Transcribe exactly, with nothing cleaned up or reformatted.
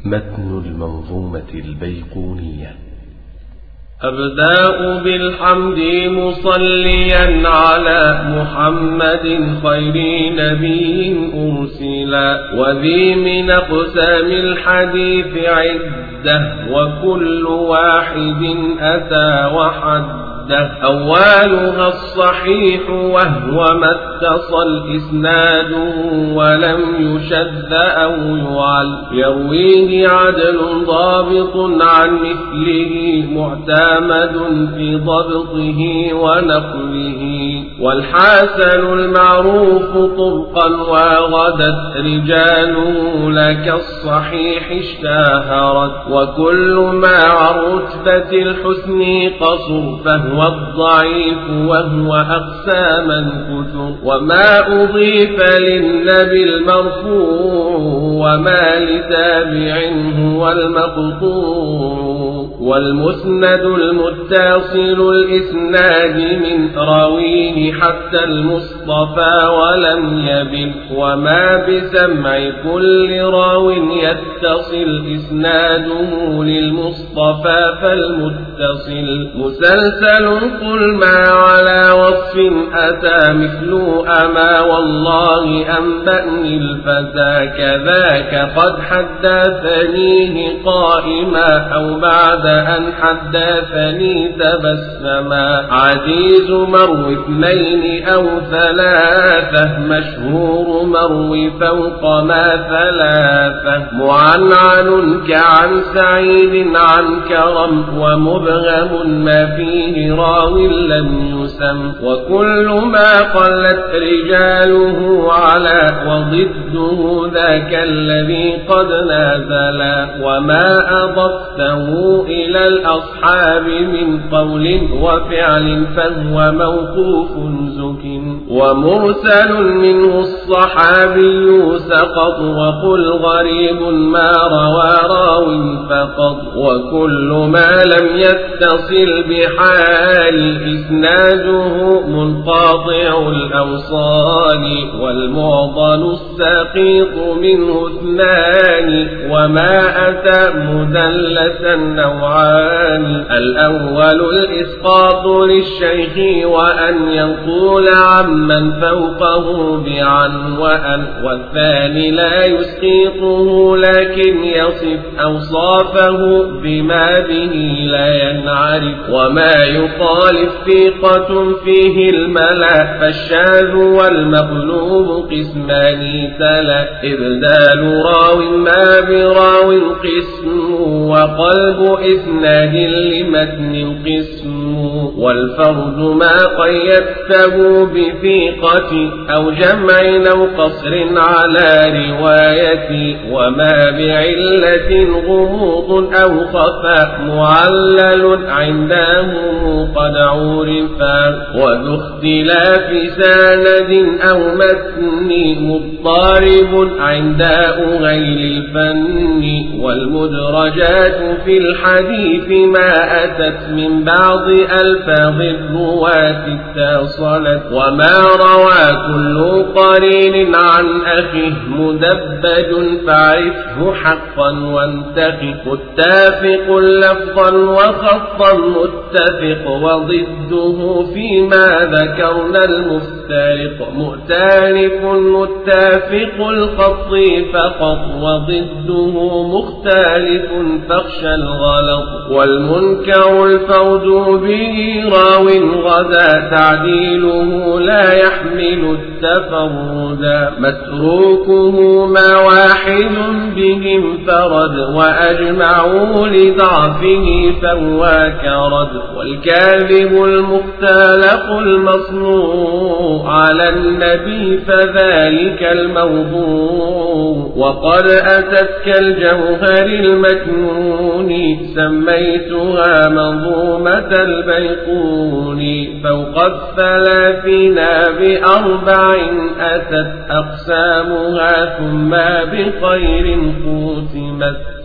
متن المنظومة البيقونية. أبدأ بالحمد مصليا على محمد خير نبي أرسلا، وذي من أقسام الحديث عدة، وكل واحد أتى وحده. أولها الصحيح وهو ما اتصل إسناده ولم يشد أو يعل، يرويه عدل ضابط عن مثله معتمد في ضبطه ونقله. والحسن المعروف طرقا وغدت رجاله لك الصحيح اشتهرت، وكل ما عن رتبة الحسن قصر فهو الضعيف وهو أقساما كثر. وما أضيف للنبي المرفوع وما لتابع هو المقطوع، والمسند المتصل الإسناد من راويه حتى المصطفى ولم يبن. وما بسمع كل راو يتصل إسناده للمصطفى فالمتصل مسلسل. قل ما على وصف أتى مثل أما والله أنبأني الفتى، كذاك قد حدثنيه قائما أو بعد أن حدثني تبسما. عزيز مروي اثنين أو ثلاثة، مشهور مروي فوق ما ثلاثة. معنعن كعن سعيد عن كرم، ومبهم ما فيه راو لم يسم. وكل ما قلت رجاله على، وضده ذاك الذي قد نازلا. وما أضفته إلى الأصحاب من قول وفعل فهو موقوف زك. ومرسل منه الصحابي سقط، وقل غريب ما روى راو فقط. وكل ما لم يتصل بحال إسناده منقاطع الأوصال، والمعضل السقيط منه اثنان. وما أتى مدلسا نوعان، الأول الإسقاط للشيخ وأن ينقول عمن فوقه بعن وأن، والثاني لا يسقيطه لكن يصف أوصافه بما به لا ينعرف. وما يخالف ثقة فيه الملا، فالشاذ والمقلوب قسمان تلا. إبدال راو ما براو قسم، وقلب إسناد لمتن قسم. والفرد ما قيدته بثقة أو جمع أو قصر على رواية. وما بعلة غموض أو خفاء معلل عندهم قد عرفا. وذو اختلاف سند أو متن مضطرب عند غير الفن. والمدرجات في الحديث ما أتت من بعض ألفاظ الرواة اتصلت. وما روى كل قرين عن أخيه مدبج فاعرفه حقا وانتقي. متافق لفظا وخطا متفق، وضده فيما ذكرنا المفترق. مؤتلف متافق الخط فقط، وضده مختلف فاخشى الغلط. والمنكر الفوز به راو غدا، تعديله لا يحمل التفردا. متروكه ما واحد بهم فرد، وأجمعوا لضعفه فهو كرد. والكاذب المختلق المصنوع على النبي فذلك الموضوع. وقد أتت كالجوهر المكنون، سميتها منظومة البيقون. فوق الثلاثين بأربع أتت أقسامها، ثم بخير ختمت.